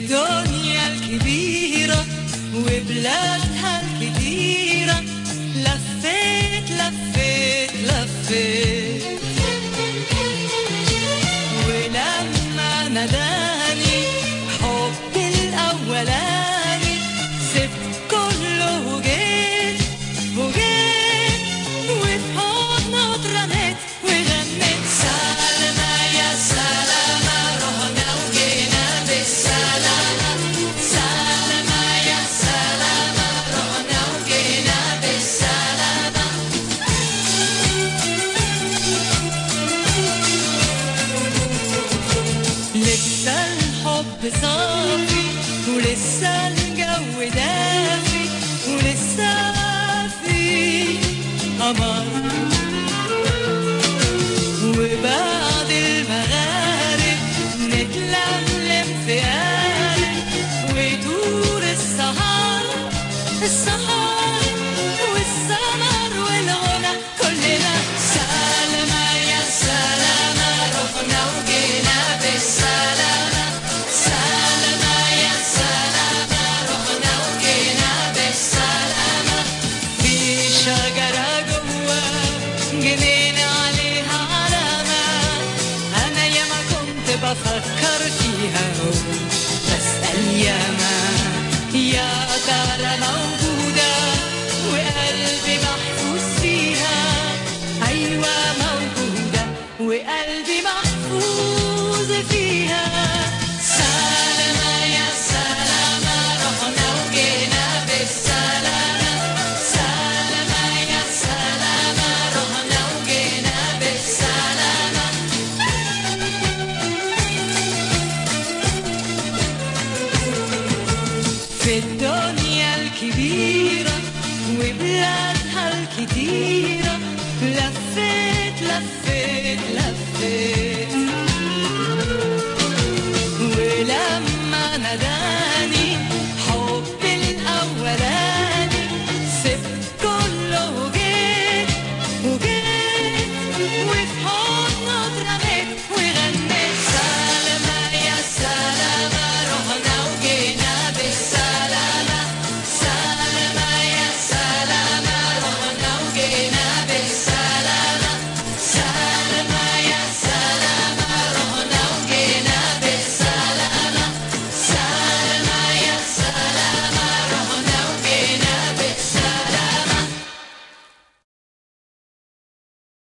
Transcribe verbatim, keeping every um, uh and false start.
الدنيا الكبيرة وبلادها الكتيرة، لفيت لفيت لفيت، ولما ناداني حبي الأولاني سبت كله وجيت وجيت، وفي حضنه اترميت وغنيت سلامة يا سلامة، رحنا وجينا بالسلامة، سلامة يا سلامة، رحنا وجينا بالسلامة. لسه الحب صافي ولسه الجو دافي ولسه في قمر، وبعد المغارب نتلملم في قارب ويدور السهر السهر والسمر والغنى كلنا سلامة يا سلامة، رحنا وجينا بالسلامة، سلامة يا سلامة، رحنا وجينا بالسلامة. في شجرة جوا جنينة عليها علامة، أنا ياما كنت بفكر فيها بسأل ياما يا ترى موجودة وقلبي محفوظ فيها، أيوة موجودة وقلبي محفوظ فيها. سلامة يا سلامة، رحنا وجينا بالسلامة، سلامة يا سلامة، رحنا وجينا بالسلامة. في الدنيا الكبيرة وبلادها الكتيرة، لفيت لفيت لفيت